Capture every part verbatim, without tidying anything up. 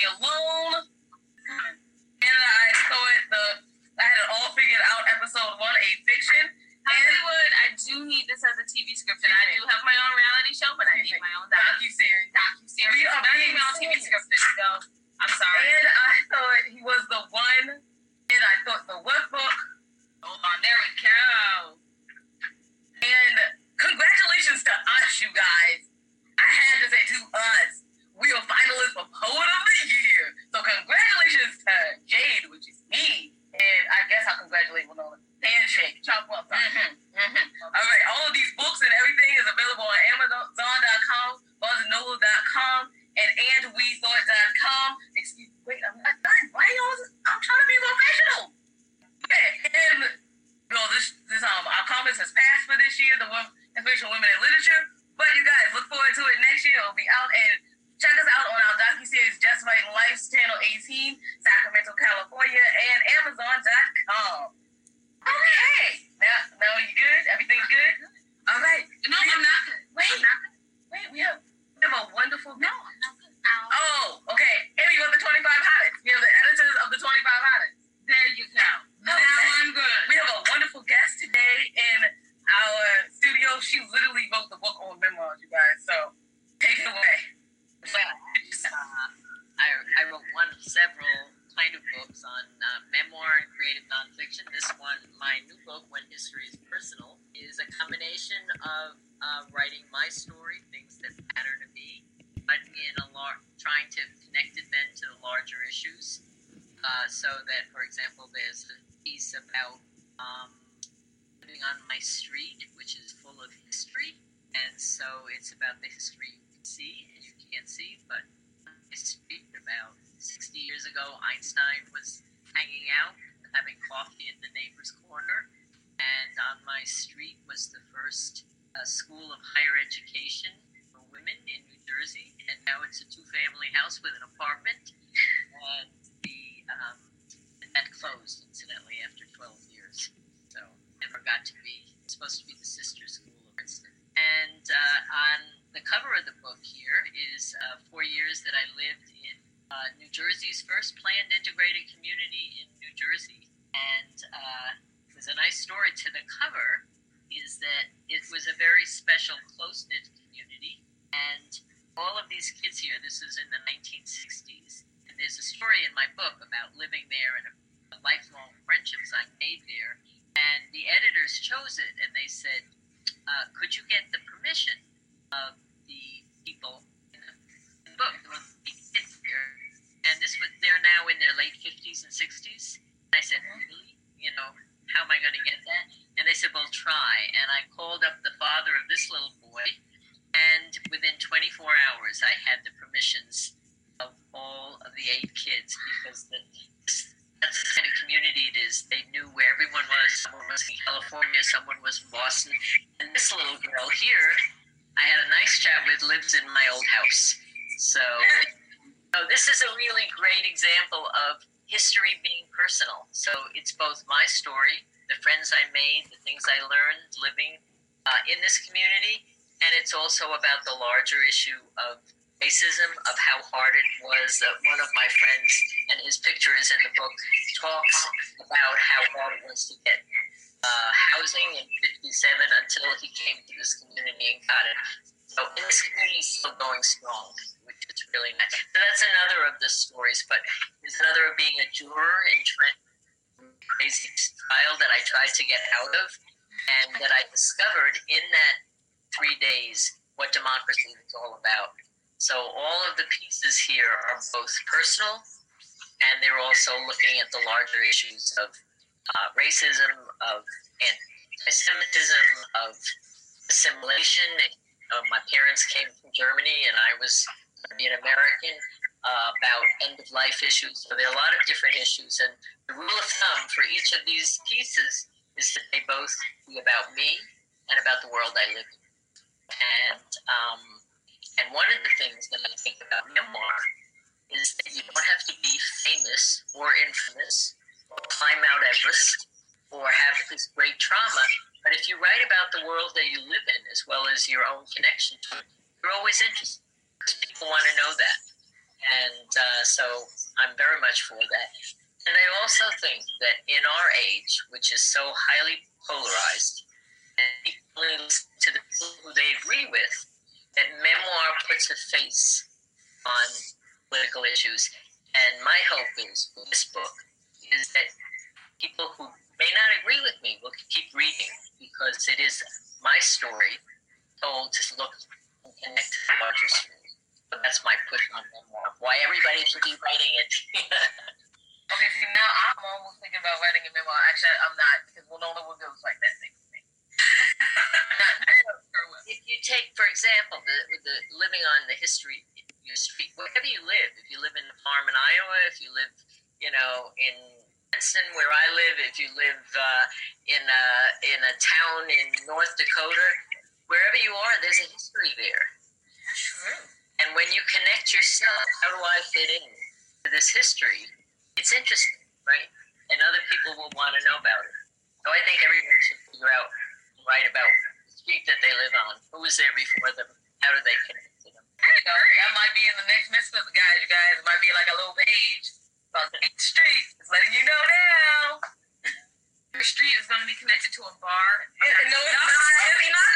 alone. And I thought the I had it all figured out. Episode one, a fiction. Hollywood, I do need this as a T V script, and I do have my own reality show, but I need my own docu-series. Docu-series. We are I need being my own T V serious. script, so I'm sorry. And I thought he was the one. And I thought the workbook. Hold on, there we go. And congratulations to us, you guys. I had to say to us. We are finalists for Poet of the Year. So congratulations to Jade, which is me. And I guess I'll congratulate Winona. Handshake. Chop up. Mm-hmm. Mm-hmm. All right. All of these books and everything is available on Amazon dot com, Barnes and Noble dot com, and and we thought dot com. Excuse me. Wait, I'm not done. Why y'all? I'm trying to be professional. Okay. And you know, this, this, um, our conference has passed for this year, the Inspirational Women in Literature. But you guys, look forward to it next year. It'll be out, and check us out on our docuseries, Just Right Life's Channel eighteen, Sacramento, California, and Amazon dot com. Okay. Now, now you good? Everything's good? All right. No, I'm not good. Wait. I'm not good. Wait, we have, we have a wonderful... No, I'm not good. Ow. Oh, okay. Amy, you have the twenty-five hottest. We have the editors of the twenty-five hottest. There you go. Now I'm good. We have a wonderful guest today in our studio. She literally wrote the book on memoirs, you guys. So, take it away. Well, uh, I, I wrote one of several kind of books on uh, memoir and creative nonfiction. This one, my new book, When History is Personal, is a combination of uh, writing my story, things that matter to me, but in a lar- trying to connect it then to the larger issues. Uh, so that, for example, there's a piece about um, living on my street, which is full of history, and so it's about the history you can see and you can't see, but on my street about sixty years ago, Einstein was hanging out, having coffee at the neighbor's corner, and on my street was the first uh, school of higher education for women in New Jersey, and now it's a two-family house with an apartment, and the um, that closed, incidentally, after twelve years, so never got to be, it's supposed to be the sister school of Princeton. And uh, on the cover of the book here is uh, four years that I lived in Uh, New Jersey's first planned integrated community in New Jersey. And uh, there's a nice story to the cover, is that it was a very special, close-knit community. And all of these kids here, this is in the nineteen sixties, and there's a story in my book about living there and the lifelong friendships I made there. And the editors chose it, and they said, uh, could you get the permission of the people in the, in the book, the ones that kids here? And this was, they're now in their late fifties and sixties. And I said, really? You know, how am I going to get that? And they said, well, try. And I called up the father of this little boy, and within twenty-four hours, I had the permissions of all of the eight kids, because the, that's the kind of community it is. They knew where everyone was. Someone was in California, someone was in Boston. And this little girl here, I had a nice chat with, lives in my old house. So... So this is a really great example of history being personal. So it's both my story, the friends I made, the things I learned living uh, in this community, and it's also about the larger issue of racism, of how hard it was. Uh, one of my friends, and his picture is in the book, talks about how hard it was to get uh, housing in fifty-seven until he came to this community and got it. So in this community, is still going strong, which is really nice. So that's another of the stories, but there's another of being a juror in Trent, crazy trial that I tried to get out of, and that I discovered in that three days what democracy is all about. So all of the pieces here are both personal, and they're also looking at the larger issues of uh, racism, of anti-Semitism, of assimilation. Uh, my parents came from Germany, and I was an American, uh, about end-of-life issues. So there are a lot of different issues. And the rule of thumb for each of these pieces is that they both be about me and about the world I live in. And, um, and one of the things that I think about memoir is that you don't have to be famous or infamous or climb Mount Everest or have this great trauma. But if you write about the world that you live in, as well as your own connection to it, you're always interested, because people want to know that. And uh, so I'm very much for that. And I also think that in our age, which is so highly polarized, and people only listen to the people who they agree with, that memoir puts a face on political issues. And my hope is, with this book, is that people who may not agree with me will keep reading, because it is my story told to look and connect to the larger story. So that's my push on memoir. Why everybody should be writing it. Okay, see, now I'm almost thinking about writing a memoir. Actually, I'm not, because Winona will go like that thing with me. If you take, for example, the, the living on the history your street, wherever you live, if you live in a farm in Iowa, if you live, you know, in Princeton, where I live, if you live uh, in a in a town in North Dakota, wherever you are, there's a history there. That's true. And when you connect yourself, how do I fit in to this history? It's interesting, right? And other people will want to know about it. So I think everybody should figure out, write about the street that they live on. Who was there before them? How do they connect to them? I know, that might be in the next Misfits, guys. You guys, it might be like a little page about the street. It's letting you know now. Your street is going to be connected to a bar. It, no, it's not. It's not.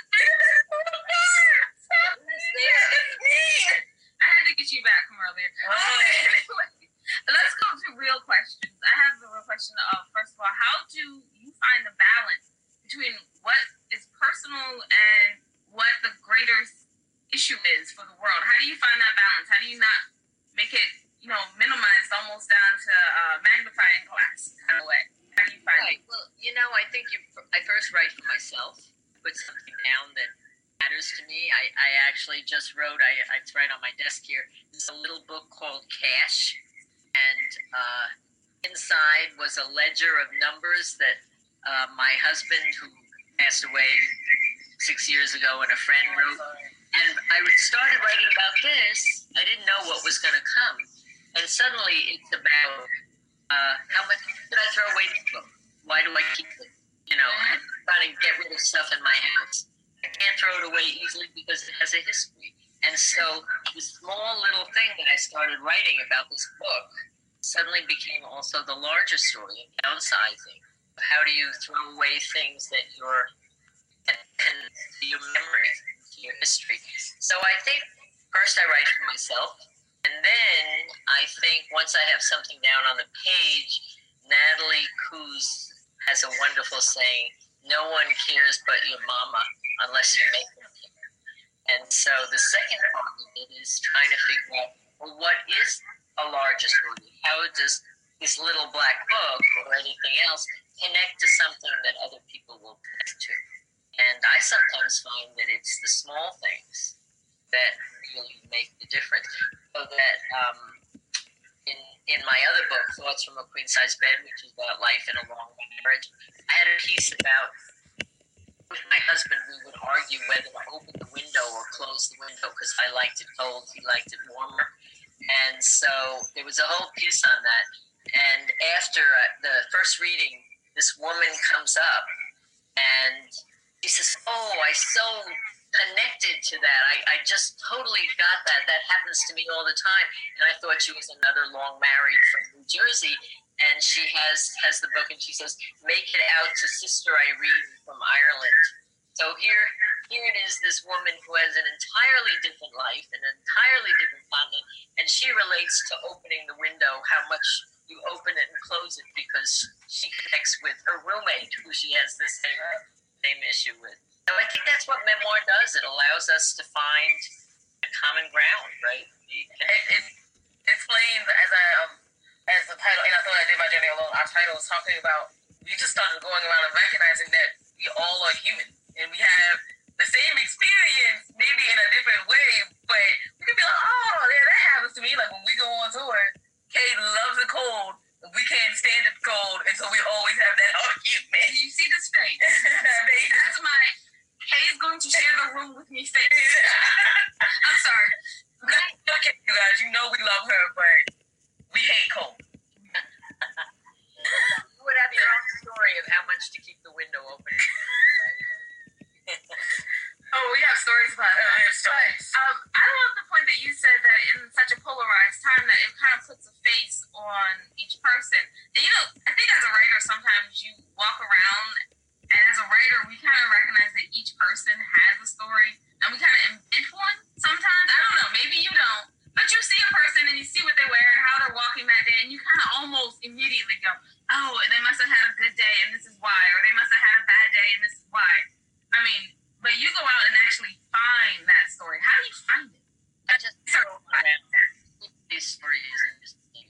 It's me. I had to get you back from earlier. Oh. Let's go to real questions. I have the real question of, first of all, how do you find the balance between what is personal and what the greater issue is for the world? How do you find that balance? How do you not make it, you know, minimized almost down to uh, magnifying glass kind of way? How do you find right. it? Well, you know, I think you, I first write for myself, put something down that matters to me. I, I actually just wrote, I, it's right on my desk here, it's a little book called Cash. And uh, inside was a ledger of numbers that uh, my husband, who passed away six years ago, and a friend wrote. And I started writing about this. I didn't know what was going to come. And suddenly it's about uh, how much did I throw away this book? Why do I keep it? You know, I'm trying to get rid of stuff in my house. I can't throw it away easily because it has a history. And so the small little thing that I started writing about this book suddenly became also the larger story, downsizing. How do you throw away things that you're, that can, your memories, your history? So I think first I write for myself, and then I think once I have something down on the page, Natalie Coos has a wonderful saying, no one cares but your mama unless you make them care. And so the second part of it is trying to figure out, well, what is a larger story? How does this little black book or anything else connect to something that other people will connect to? And I sometimes find that it's the small things that really make the difference. So that um, in in my other book, Thoughts from a Queen Size Bed, which is about life in a long marriage, I had a piece about, with my husband, we would argue whether to open the window or close the window because I liked it cold, he liked it warmer. And so there was a whole piece on that. And after uh, the first reading, this woman comes up and she says, oh, I so connected to that. I, I just totally got that. That happens to me all the time. And I thought she was another long married from New Jersey. And she has, has the book, and she says, make it out to Sister Irene from Ireland. So here here it is, this woman who has an entirely different life, an entirely different continent, and she relates to opening the window, how much you open it and close it, because she connects with her roommate, who she has the same, same issue with. So I think that's what memoir does. It allows us to find a common ground, right? It, it explains, as I... Um, as the title, and I thought I did my journey alone, our title is talking about, we just started going around and recognizing that we all are human, and we have the same experience, maybe in a different way, but we can be like, oh, yeah, that happens to me. Like when we go on tour, Kate loves the cold, we can't stand it cold, and so we always have that argument. You see this face? That's my, Kay's going to share the room with me face. I'm sorry. Okay, you guys, you know we love her, but we hate cold. You would have your own story of how much to keep the window open. Oh, we have stories about that. Uh, stories. Um, I love the point that you said that in such a polarized time focus on each person. And, you know, I think as a writer, sometimes you walk around, and as a writer, we kind of recognize that each person has a story, and we kind of invent one sometimes. I don't know, maybe you don't, but you see a person and you see what they wear and how they're walking that day, and you kind of almost immediately go, oh, they must have had a good day, and this is why, or they must have had a bad day, and this is why. I mean, but you go out and actually find that story. How do you find it? I just so these stories interesting,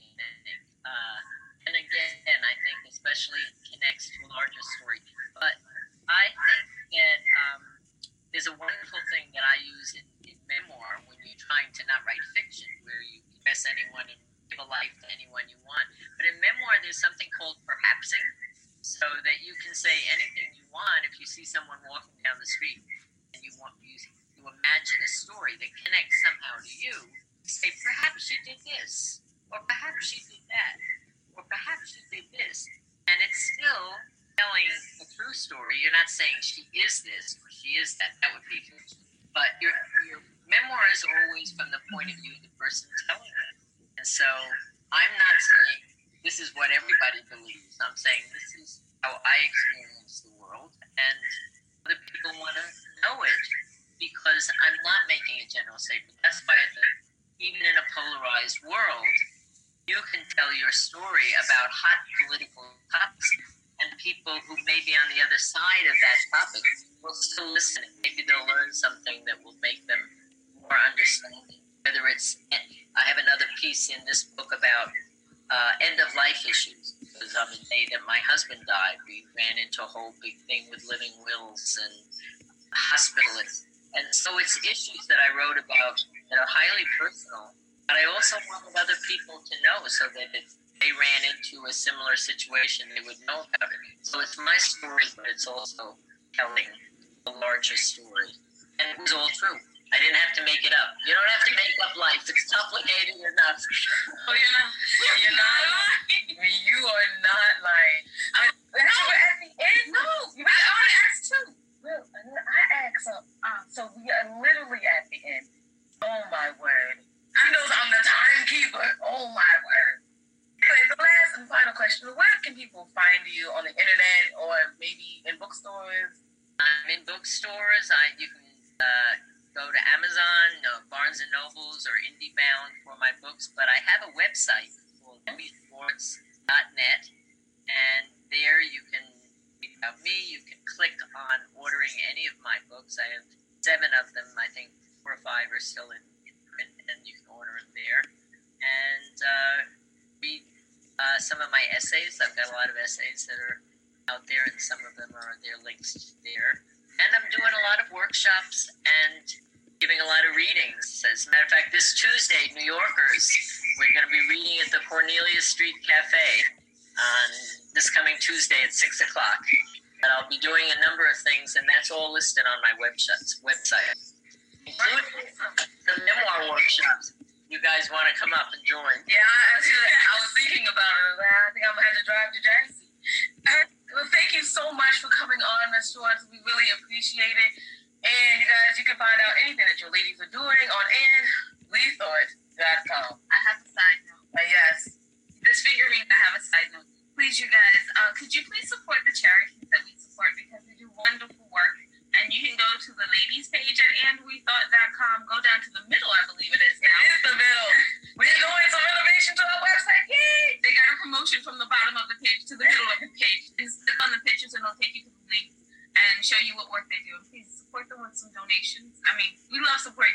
uh, and again, I think especially it connects to a larger story. But I think that um, there's a wonderful thing that I use in, in memoir when you're trying to not write fiction, where you dress anyone and give a life to anyone you want. But in memoir, there's something called perhapsing, so that you can say anything you want. If you see someone walking down the street and you want you, you imagine a story that connects somehow to you, say, perhaps she did this, or perhaps she did that, or perhaps she did this. And it's still telling a true story. You're not saying she is this or she is that. That would be fiction. But your, your memoir is always from the point of view of the person telling it. And so I'm not saying this is what everybody believes. I'm saying this is how I experience the world, and other people want to know it because I'm not making a general statement. That's why I think even in a polarized world, you can tell your story about hot political topics, and people who may be on the other side of that topic will still listen. Maybe they'll learn something that will make them more understanding. Whether it's, I have another piece in this book about uh, end-of-life issues, because on the day that my husband died, we ran into a whole big thing with living wills and hospitalists. And so it's issues that I wrote about that are highly personal, but I also wanted other people to know so that if they ran into a similar situation, they would know about it. So it's my story, but it's also telling a larger story. And it was all true. I didn't have to make it up. You don't have to make up life. It's complicated enough. Oh, you're not. You're not lying. You are not lying. But no, at the end, no. You I want to ask too. Well, I asked. So, uh, so we are literally at the end. Oh my word. She knows I'm the timekeeper. Oh my word. Anyway, the last and final question: where can people find you on the internet or maybe in bookstores? I'm in bookstores. I you can. Uh, Go to Amazon, uh, Barnes and Nobles, or IndieBound for my books. But I have a website called louis sports dot net, and there you can read about me. You can click on ordering any of my books. I have seven of them. I think four or five are still in, in print, and you can order them there. And uh, read uh, some of my essays. I've got a lot of essays that are out there, and some of them are there links there. And I'm doing a lot of workshops and giving a lot of readings. As a matter of fact, this Tuesday, New Yorkers, we're going to be reading at the Cornelia Street Cafe on this coming Tuesday at six o'clock. And I'll be doing a number of things, and that's all listed on my website, website, including the memoir workshops. You guys want to come up and join? Yeah, actually, I was thinking about it. I think I'm going to have to drive to Jersey. Well, thank you so much for coming on, Miz Schwartz. We really appreciate it. And you guys, you can find out anything that your ladies are doing on and lee thought dot com. I have a side note. Uh, yes. This figurine, I have a side note. Please, you guys, uh, could you please support the charities that we support, because they do wonderful work. And you can go to the ladies page at and we thought dot com. Go down to the middle, I believe it is now. It is the middle. We're doing some renovation to our website. Yay! They got a promotion from the bottom of the page to the middle of the page. Just click on the pictures and they'll take you to the links and show you what work they do. And please support them with some donations. I mean, we love supporting